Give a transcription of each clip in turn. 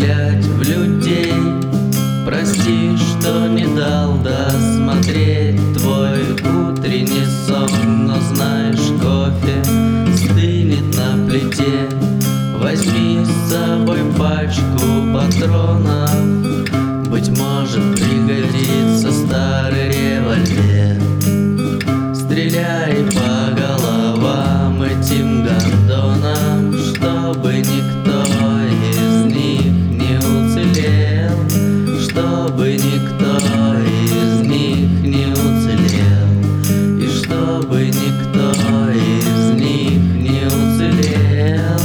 глядь в людей. Прости, что не дал досмотреть твой утренний сон, но знаешь, кофе стынет на плите. Возьми с собой пачку патронов, быть может, пригодится старый револьвер. Стреляй по головам этим гондонам, чтобы никто из них не уцелел, чтобы никто из них не уцелел, и чтобы никто из них не уцелел.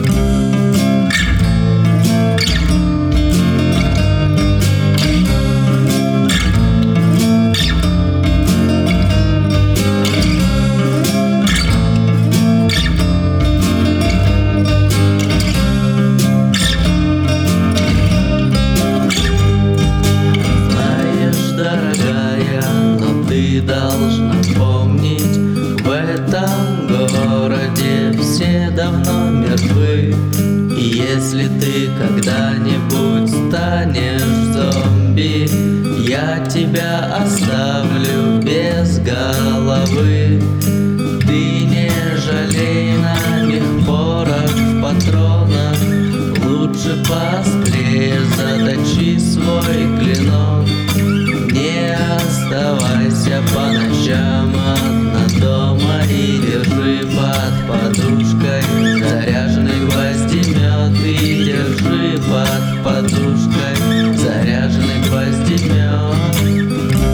Ты должна помнить, в этом городе все давно мертвы. И если ты когда-нибудь станешь зомби, я тебя оставлю без головы. Ты не жалей на них порох в патронах, лучше поострее заточи свой клинок. Не оставайся по ночам одна дома и держи под подушкой заряженный гвоздемет, и держи под подушкой заряженный гвоздемет.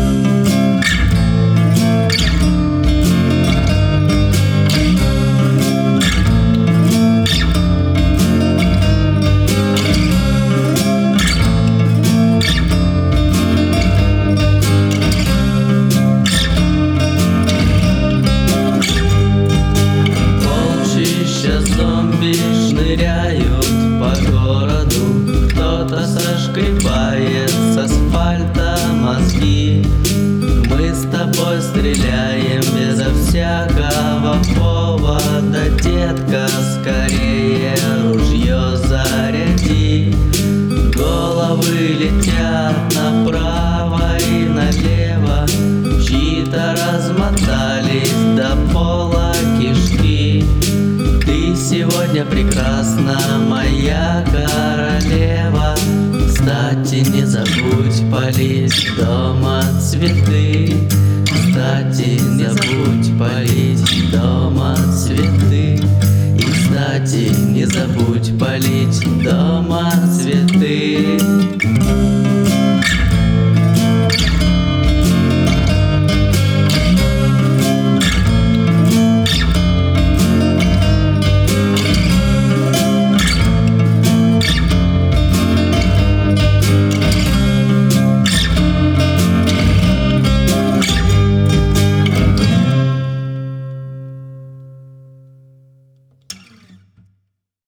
Зомби шныряют по городу, кто-то сошкребает с асфальта мозги. Мы с тобой стреляем безо всякого повода, детка, скорее ружье заряди. Головы летят направо и налево, чьи-то размотались до пола кишки. Ты сегодня прекрасна, моя королева. Кстати, не забудь полить дома цветы. Кстати, не забудь полить дома цветы. И, кстати, не забудь полить дома цветы.